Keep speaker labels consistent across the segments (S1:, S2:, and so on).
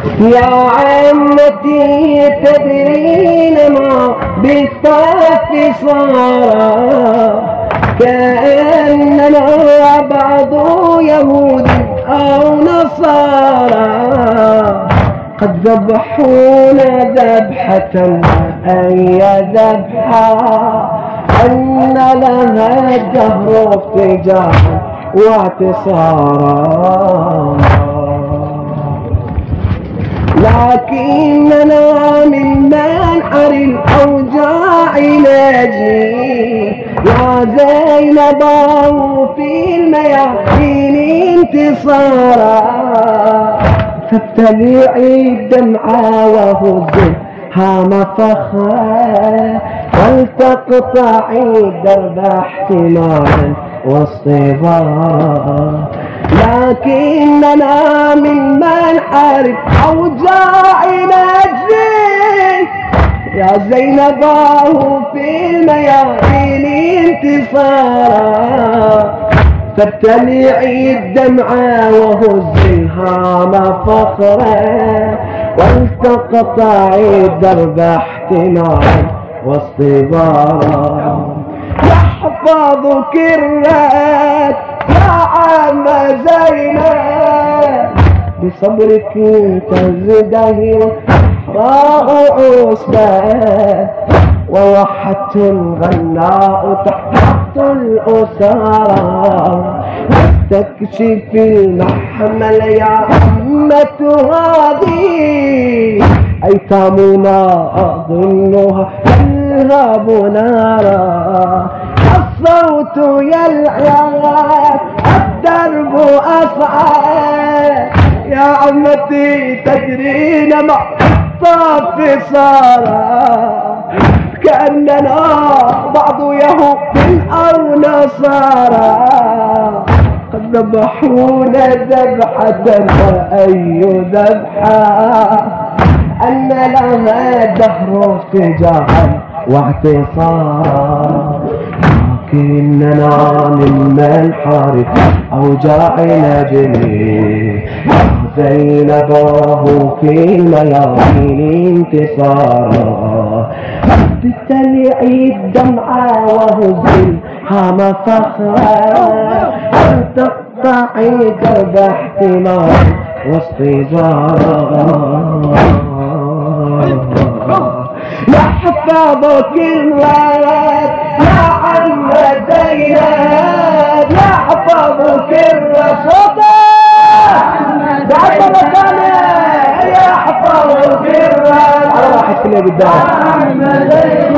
S1: يا عمتي تدرين ما بالطف صار، كأننا بعض يهود أو نصارى، قد ذبحونا ذبحة أي ذبحة أن لها الدهر افتجاعا واعتصارا، لكننا من منحر الأوجاع نجي يا زينب في الميادين انتصارا، فابتلعي الدمعة وهزها فخرا، ولتقطعي الدرب احتمالا واصطبارا، لكننا من منحر أوجاع نجي يا زينب في الميادين انتصارا، فابتلعي الدمعة وهزيها فخرا، ولتقطعي الدرب احتمالا واصطبارا، يحفظك الرات يا عم زينب، بصبرك تزدهر صحراء عصبة، ووحدت الغناء تحت الأسارة، تكشف المحمل يا عمة هذه، أيتامنا أظنها تلهب نارا، الصوت يلعب الدرب أصعب، يا عمتي تدرين مع الطف صارا، كأننا بعض يهود أو نصارى، قد ذبحونا ذبحة فأي ذبحة أن لها الدهر افتجاعا واعتصارا، لكننا من منحر أوجاع نجري زينب في الميادين انتصارا، تبتلعي الدمعة وهزيها فخرا، وتقطعي درب احتمال واصطبارا، يحفظك الولد يا عم زينب، يحفظك الرصد بعد مكانه، يحفظك الولد على واحد كله قدام،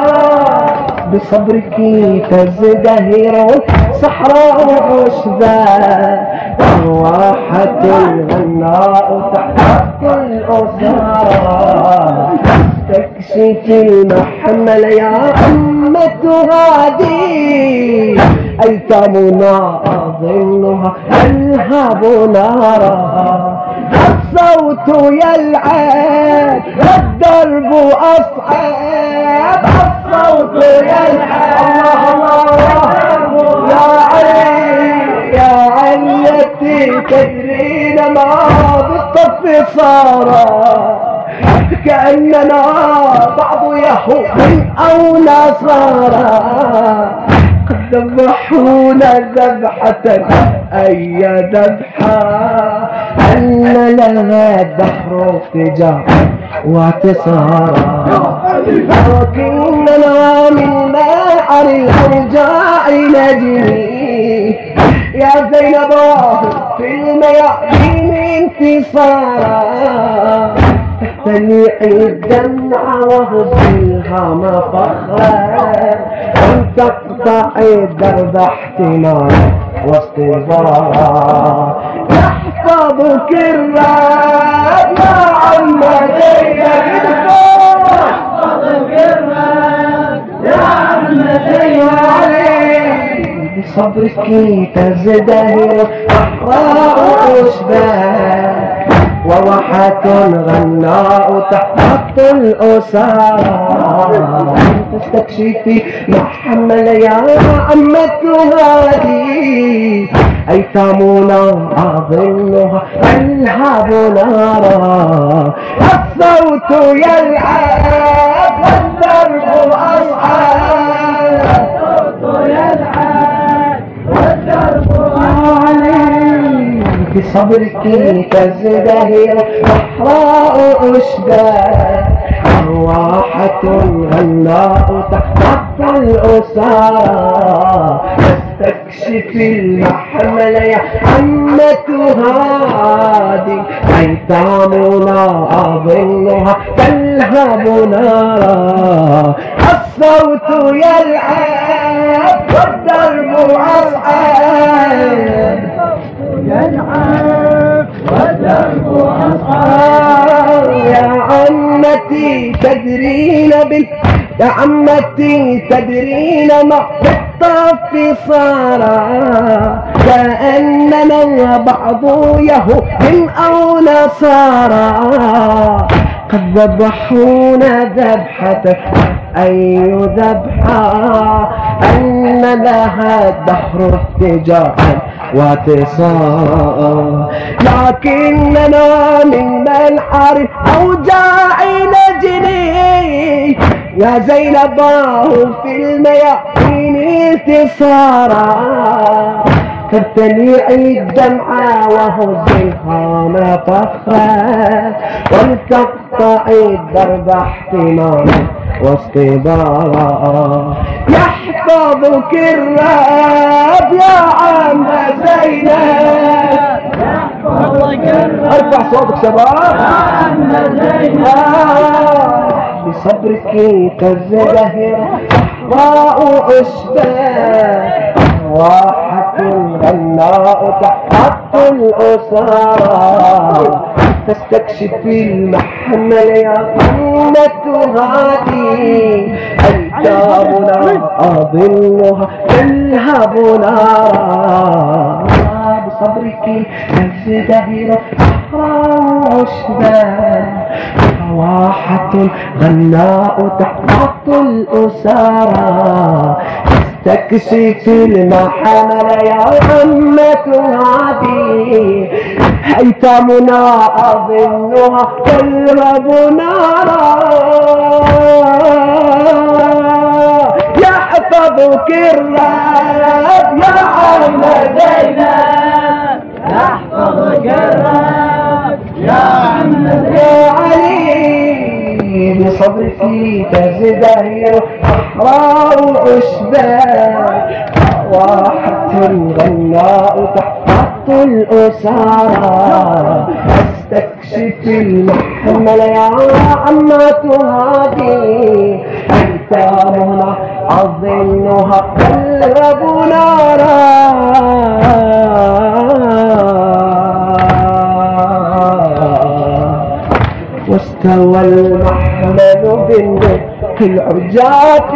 S1: بصبرك تزدهر صحراء عشبة، وواحة الغناء تحت الأسارة، تكشف المحمل يا عمة هذه، أيتامنا أظنها تلهب نارا، الصوت يلعب والدرب أصعب، الصوت يلعب الله يا علي يا علتي تدرين ما بالطف صارا، كأننا بعض يهود أو نصارى، قد ذبحونا ذبحة أي ذبحة أن لها الدهر افتجاعا واعتصارا، لكننا من منحر الأوجاع نجري يا زينب في الميادين انتصارا، تبتلعي الدمع وهزيها فخرا، وتقطعي الدرب احتمالا واصطبارا، يحفظك الراب يا عم زينب، يحفظك الراب يا عم زينب، بصبرك تزدهر صحراء عشبة، واحة غناء تحت الأسارة تستكشفي محمل يا عمة هادي أيتامنا أظنها ألهاب نارا الصوت يلعب والدرب أصعب الصوت يلعب والدرب أصعب بصبرك تزدهر صحراء أشباه أرواحة غناء تحت الأسارة تستكشف المحمل يا عمة هادي أيتامنا أظنها تلهب نارا الصوت يلعب والدرب أصعب يلعب والدرب أصعب يا عمتي تدرين يا عمتي تدرين ما بالطف صارا كأننا بعض يهود أو نصارى قد ذبحونا ذبحة أي ذبحة أن لها الدهر اتجاها واتصال لكننا من منحر أوجاع نجني يا زينباه في الميامين انتصارا تبتليع الدمعة وهزها ما فخرا ولتقطع الدرب احتمالا واصطبارا يحفظك الرب يا عم زينب يحفظك الرب ارفع صوتك شباب يا عم زينب بصبرك تزدهر صحراء أشباه واحة غناء تحت الأسارة تستكشف المحمل يا عمة هادي أيتامنا أظنها تلهب نارا بصبرك تزدهر صحراء أشباه واحة غناء تحت الأسارة تستكشف المحمل يا عمة هادي أيتامنا أظنها تلهب نارا يحفظك الرب يا عم زينب يحفظك الرب يا عم يا علي بصبرك تزدهر صحراء أشباه واحة غناء تحت الأسارة استكشف المحمل يا عمة هادي أيتامنا أظنها تلهب نارا واستوى المحمل بالنطق العجاف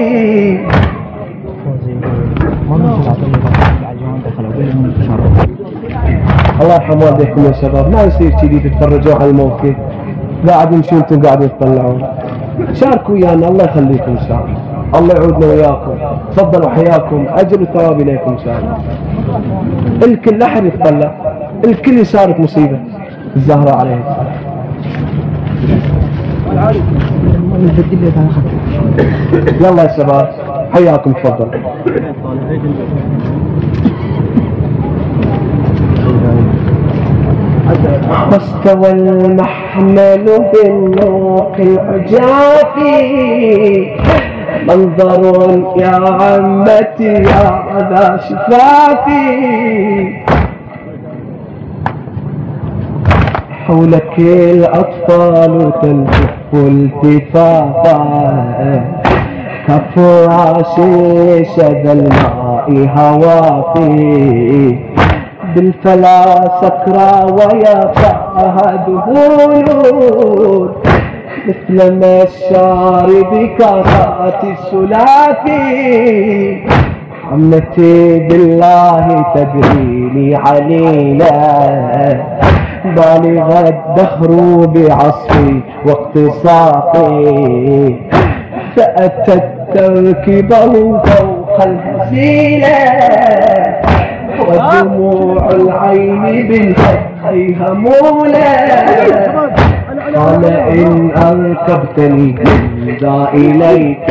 S1: الله يرحم والديكم يا شباب ما يصير كذي تتفرجوا على الموقف قاعد يمشون انتم قاعدين تطلعون شاركوا ويانا الله يخليكم ان شاء الله الله يعودنا وياكم تفضلوا حياكم اجر الثواب اليكم ان شاء الله الكل لا احد يتطلع الكل يشارك مصيبه الزهراء عليه يلا يا شباب حياكم تفضل واستوى المحمل بالنوق العجاف منظر يا عمتي يا ذا شفافي حولك الأطفال تلتف التفافا كفراش شذا الماء هوافي بالفلا سكرى ويفاها دهول مثل ما الشارب كاسات السلافي عمتي بالله تدريني علينا بالغ الدهر بعصفي واقتصاصي، فأتت تركبه فوق الهزيلة، ودموع العين بالخد همولة. قال إن أركبتني ذا إليك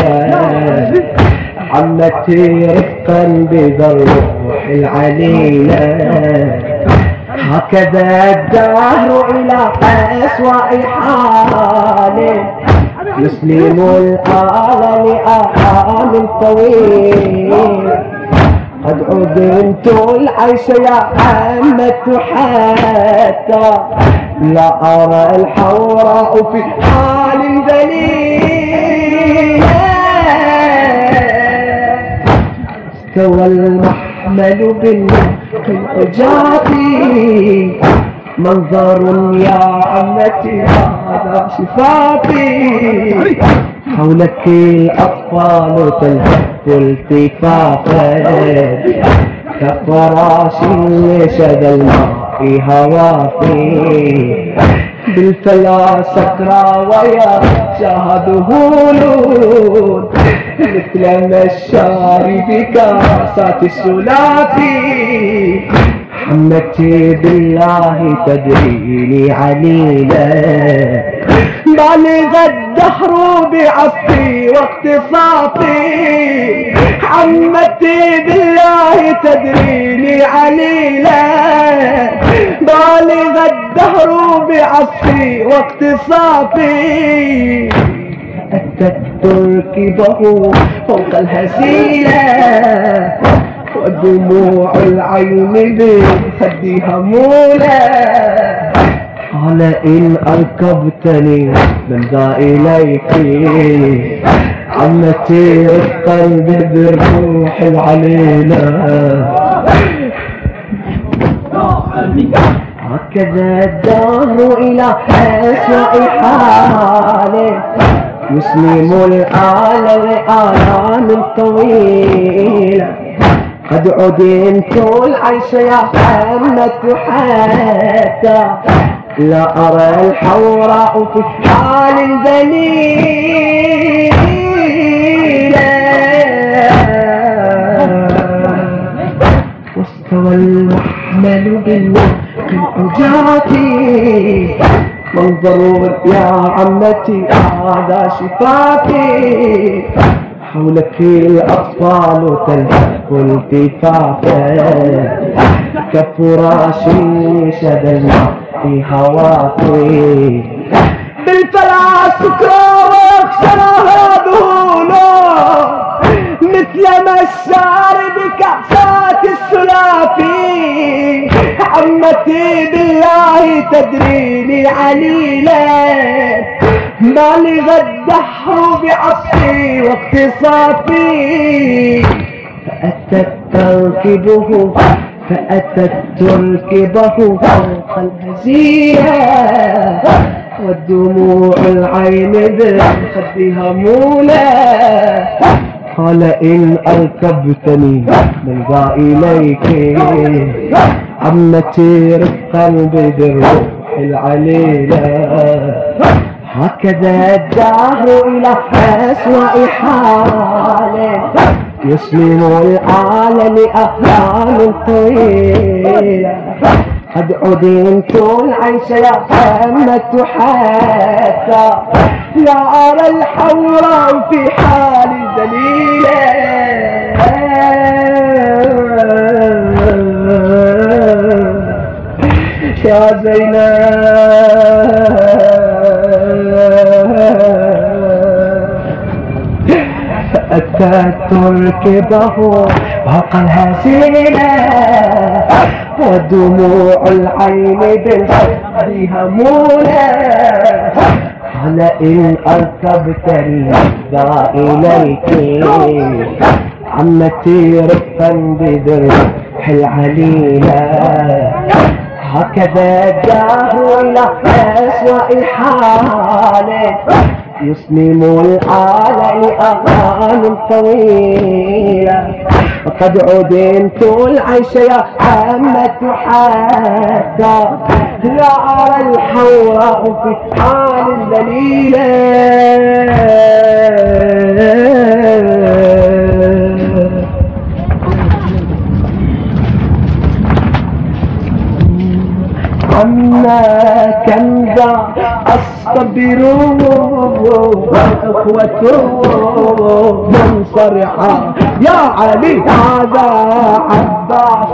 S1: عمتي رفقا بذا الروح العليلة. هكذا الدهر إلى أسوأ حاله، يسلم الآل لآل طويل. قد عدمت العيش يا عمة حتى لا أرى الحوراء في حال ذليل. استوى المحمل بالحجاب، منظر يا عمتي هذا شفافي. حولك الأطفال تلهف التفافا، كفراش شذا الماء هوافي. بالفلا سكرى ويا شهد هولون، مثل مشاري بكاسات السلافي. عمتي بالله تدريني عليلة، بالغ الدهر بعصفي واقتصاصي. عمتي بالله تدريني عليلة، بالغ الدهر بعصفي واقتصاصي. أتت تركبه فوق الهزيلة، ودموع العين بالخد همولة. قال إن أركبتني من ذا إليك عمتي رفقا بالروح العليلة. هكذا الدهر إلى أسوأ حاله، يسلم الآل لآلام طويلة. قد عدمت العيش يا عمة حتى لا أرى الحوراء في حال ذليلة. واستوى المحمل بالحجات، منظر يا عمتي هذا شفافي. حولك الأطفال تلهف التفافا، كفراش شذا الماء في هوافي. بالفلا سكرى واخشاها ذهولا، مثل مشار بكاسات السلافي. عمتي بالله تدريني عليلة، بالغ الدهر بعصفي واقتصاصي. فأتت تركبه فوق الهزيلة، ودموع العين بالخد همولة. قال إن أركبتني من ذا إليك عمتي رفقا بالروح العليلة. هكذا الدهر إلى أسوأ حاله، يسلم الآل لأهلام طويلة. قد عدمت العيش يا عمة حتى لا أرى الحوراء في حال ذليلة. يا زينب أتت تركبه فوق الهزيلة، ودموع العين بالخد همولة. قال إن أركبتني ذا إليك عمتي رفقا بذروح العليلة. هكذا الدهر إلى أسوأ حاله، يسلم الحال لأغاني طويلة وقد عدمت العيش يا عامة حتى لا أرى الحوراء في حال ذليلة عما كم ذا أصطبر والأخوة منصرحة يا علي هذا عباس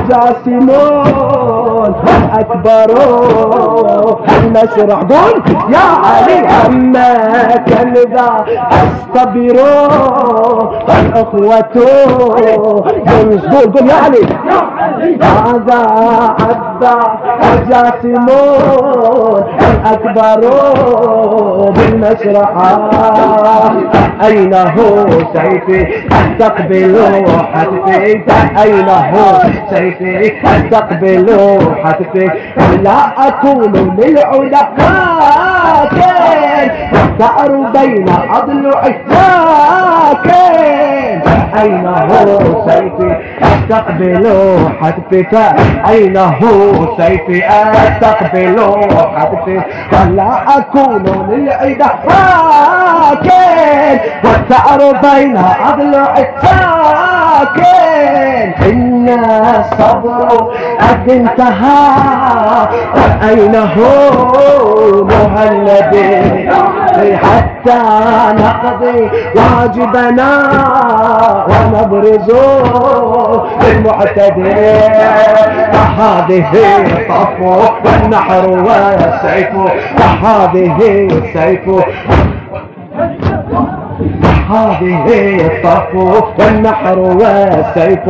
S1: وجاسمون أكبر المسرح قول يا علي عما كم ذا أصطبر والأخوة قول يا علي هذا عباس وجاسمون الأكبر بالمشرحة أين هو سيفي أستقبل حتفي أين هو سيفي أستقبل حتفي لا أكون للعلا لكن والثأر بين أضلعي لكن أين هو سيفي أستقبل حتفك أين هو سيفي أستقبل حتفي ولا أكون للعدا ساكن والثأر بين أضلعي ساكن إن الصبر قد انتهى وأين هو مهلبي حتى نقضي واجبنا ونبرز المعتدي فهذه الصف والنحر والسيف فهذه السيف هذه الصف والنحر والسيف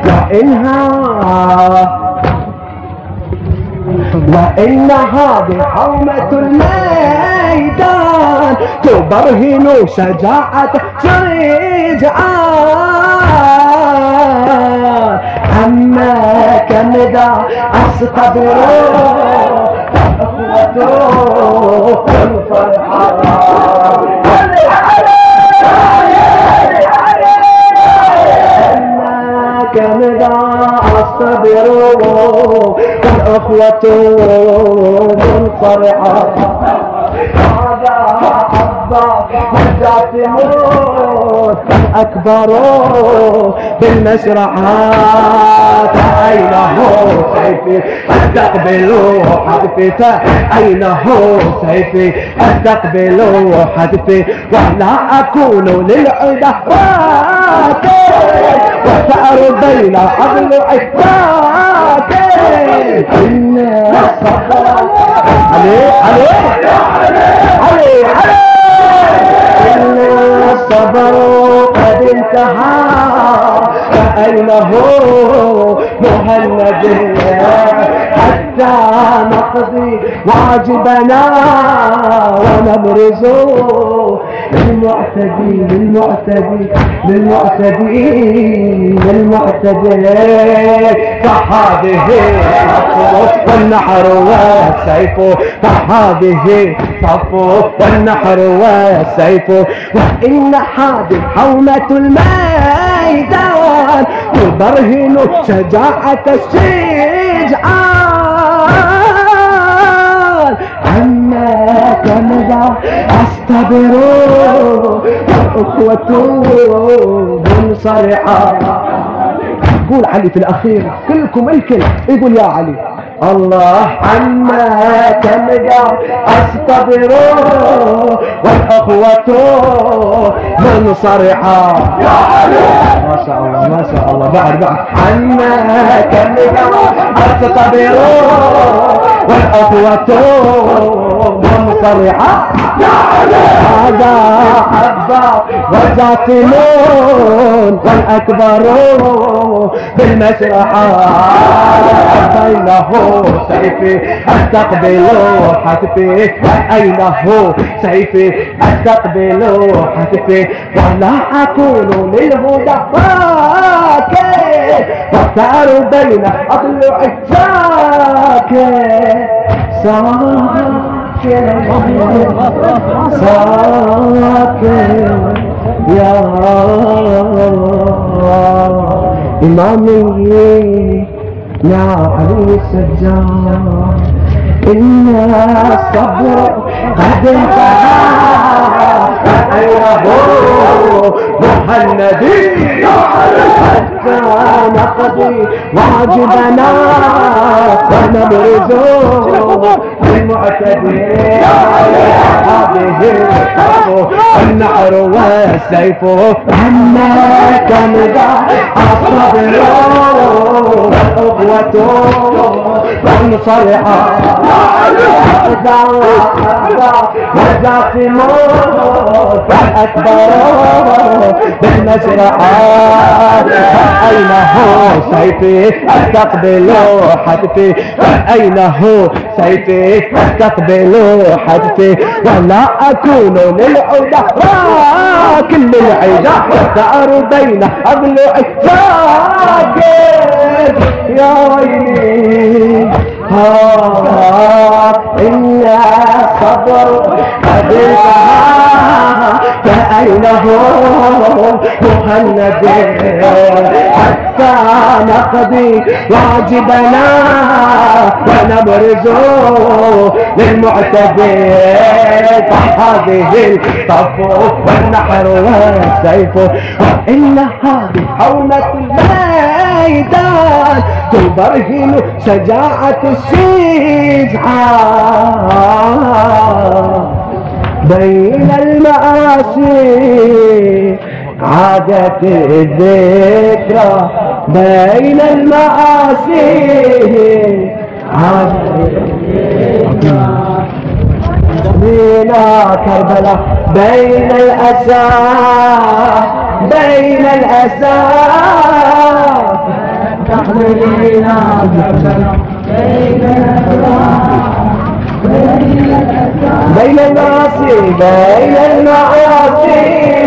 S1: وإن هذه حومة الميدان تبرهن شجاعة شجعان عما كمدى أستبر أخوته الفرحان كمذا أصبر والأخوة منصرحة هذا عباس وجاسمون الأكبر بالمشرحات أين هو سيفي أستقبل حتفي أين هو سيفي أستقبل حتفي ولا أكون للعدا والثأر بين أضلعي ساكن إن الصبر علي إن الصبر قد انتهى فأين هو مهند حتى نقضي واجبنا ونبرز للمعتدي فهذه الصف والنحر والسيف فهذه الصف والنحر والسيف وإن هذه حومة الميدان تبرهن شجاعة الشجعان عما كمذا أستبر والأخوة منصرحة قول علي في الأخير كلكم الكل يقول يا علي الله عما كمذا أستبر والأخوة منصرحة يا علي ما شاء الله ما شاء الله بعد عما كمذا أستبر والأخوة منصرحة هذا عباس وجاسمون والأكبر بالمشرحة أين هو سيفي أستقبل حتفي أين هو سيفي أستقبل حتفي ولا أكون للهدى فاكر والثأر بين أضلعي ساكن ساكن يا إمامي يا علي السجاد إن الصبر قد انتهى أين هو النبي حتى نقضي واجبنا ونبرز المعتدين هذه الحرب النحر والسيف همك مدى الصبر والقوة والصرحة والجاسمون فالأكبر بالمشرحات أين هو سيفي أستقبل حتفي أين هو سيفي أستقبل حتفي ولا أكون للعودة كل العيدة ثأر بين أضلعي ساكن يا ويلي إن الصبر قد انتهى فأين هو مهند حتى نقضي واجبنا ونبرز للمعتدين هذه الصف والنحر والسيف إن هذه حومة الميدان تبرهن شجاعة الشجعان بين المآسي عادت الذكرى بين المآسي عادت الذكرى بين كربلاء بين الأسى بين الأسى تحملينا بين المعاصي بين المعاصي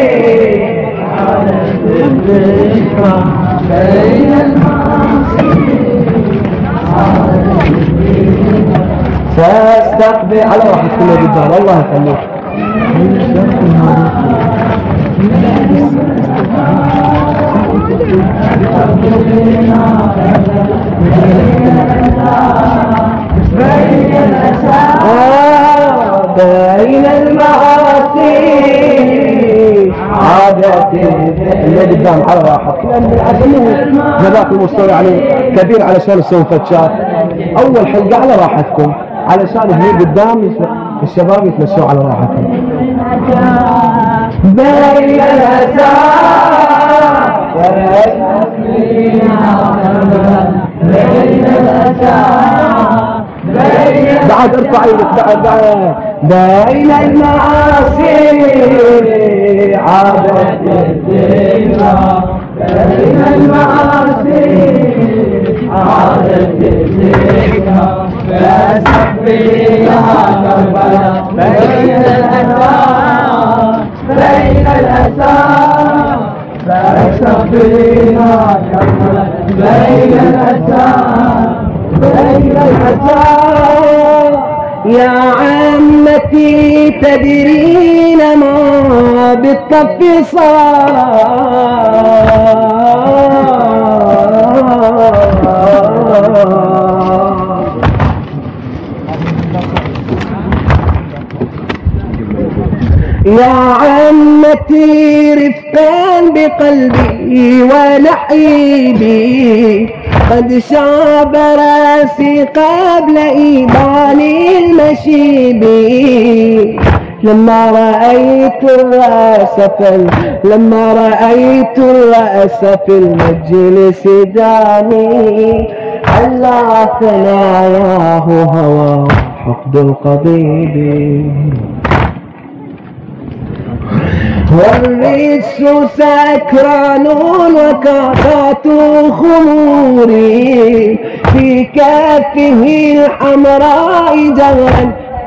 S1: بين المعاصي فاستقبل على راحتكم يا رجال الله يخليك بين المعاصي عادت اللي قدام على راحتك لأن جزاكم المستوى يعني كبير علشان تسوون فتشات أول حلقة على راحتكم علشان هني قدام الشباب يتمشوا على راحتهم بين بعد ارفع ايدك بعد بين المعاصي عادت الذكرى بين المعاصي عادت الذكرى فاستقبلها كربلاء بين الأسى بين الأسى فاستقبلها كربلاء بين الأسى بين الأسى يا عمتي تدرين ما بالطف يا عمتي رفقا بقلبي ونحيبي قد شاب راسي قبل إيمان المشيب لما رأيت الرأس في المجلس داني على ثناياه هوى حقد القضيب والرجس سكران وكافات خموري في كفه الحمراء جغرا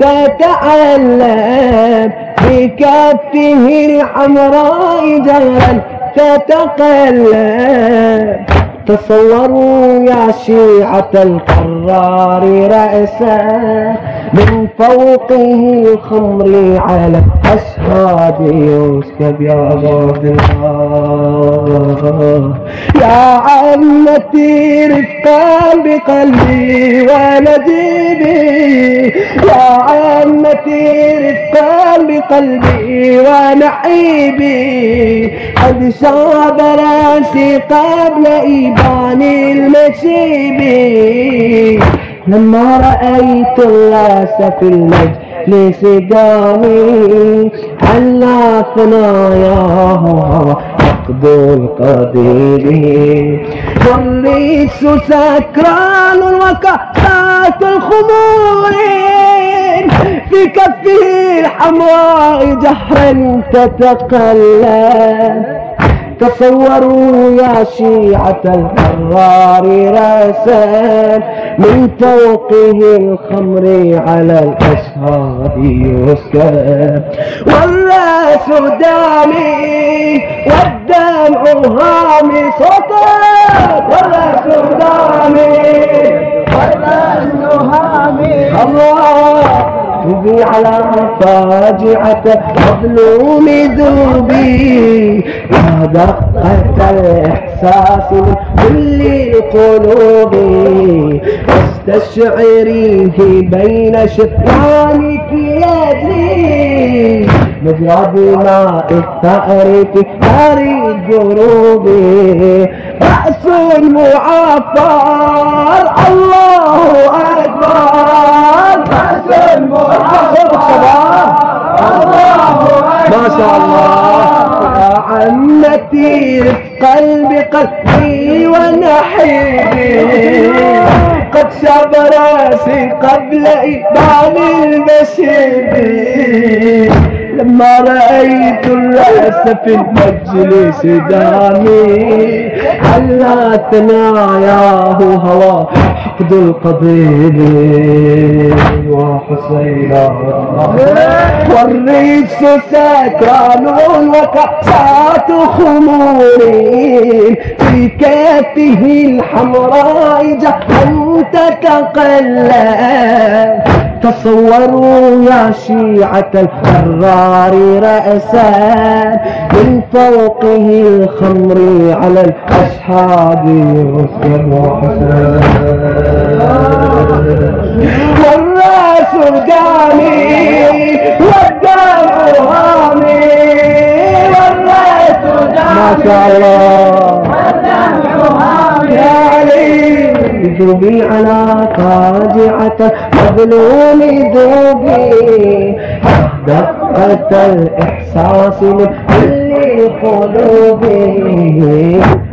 S1: تتعلم في كفه الحمراء جغرا تتقلب تصوروا يا شيعة القرار رأسا من فوقه الخمر على أشهاد يسكب يا عباد الله. يا عمتي رفقا بقلبي ونجيبي، يا عمتي رفقا بقلبي ونحيبي، قد شاب راسي قبل إيبان المشيب. لما رأيت الناس في المجلس قامي على ثناياه عقد القديم، والريس سكران وكأسات الخمور، في كفه الحمراء جهرا تتقلب. تصوروا يا شيعة الحرار راسا من فوقه الخمر على الأشهاد يسكب، والراس دامي والدمع هامي صوتا، والراس دامي والراس هامي الله. تبي على فاجعة مظلوم ذنوبي، يا دقة الإحساس من كل القلوب، واستشعريه بين شفانك يدي، مجرى ماء الثأر في نار الجروب. رأس المعافر الله أكبر، رأس المعافر ما شاء الله. يا عمتي رفقا بقلبي ونحيبي، قد شاب راسي قبل إبان المشيب. لما رأيت الرأس في المجلس دامي على ثناياه هوى حقد القضيب وحسينا، والريس سكران وكأسات خمور، في كفه الحمراء جهرا تتقلب. تصوروا يا شيعة الحرار رأسا من فوقه الخمر على الأشهاد يسكب حسن، والراس دامي والدمع هامي، والراس دامي ما شاء الله والدمع هامي. يا علي ذوبي على فاجعة مظلوم ذوبي، دقة الإحساس من كل قلوبي.